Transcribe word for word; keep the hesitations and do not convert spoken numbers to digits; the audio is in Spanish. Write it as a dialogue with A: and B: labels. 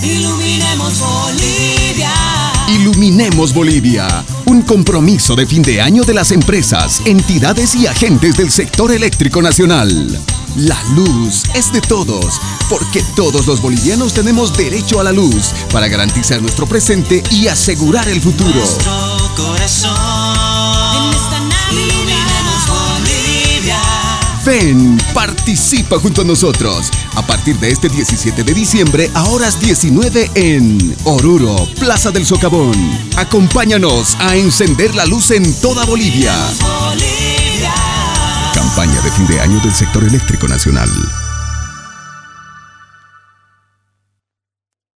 A: Iluminemos Bolivia.
B: Iluminemos Bolivia, un compromiso de fin de año de las empresas, entidades y agentes del sector eléctrico nacional. La luz es de todos, porque todos los bolivianos tenemos derecho a la luz para garantizar nuestro presente y asegurar el futuro.
A: Nuestro corazón. En esta Navidad. Iluminemos Bolivia.
B: Ven, participa junto a nosotros. A partir de este diecisiete de diciembre a horas diecinueve en Oruro, Plaza del Socavón. Acompáñanos a encender la luz en toda Bolivia.
A: Bolivia.
B: Campaña de fin de año del sector eléctrico nacional.